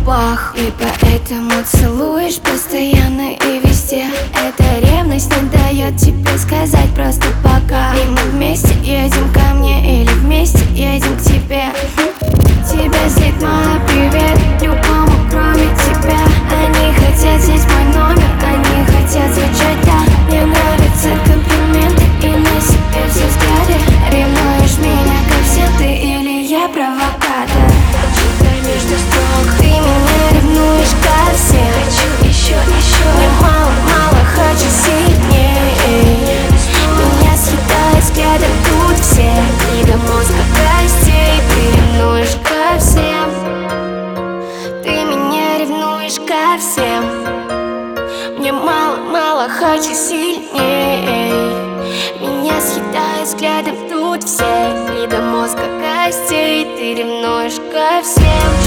губах. И поэтому целуешь постоянно и везде. Эта ревность не дает тебе сказать просто пока. И мы вместе едем ко мне или вместе едем к тебе. Тебя злит мой привет любому, кроме тебя. Они хотят взять мой номер, они хотят звучать так. Мне нравятся комплименты и на себе все взгляды. Ревнуешь меня ко всем ты или я провокатор? Читай между строк, Ты меня ревнуешь ко всем. хочу еще. Мне мало, хочу сильнее. Меня съедают взглядом тут все. И до мозга костей ты ревнуешь ко всем. Ты меня ревнуешь ко всем. Мне мало, хочу сильнее. Меня съедают взглядом тут все. И до мозга костей ты ревнуешь ко всем.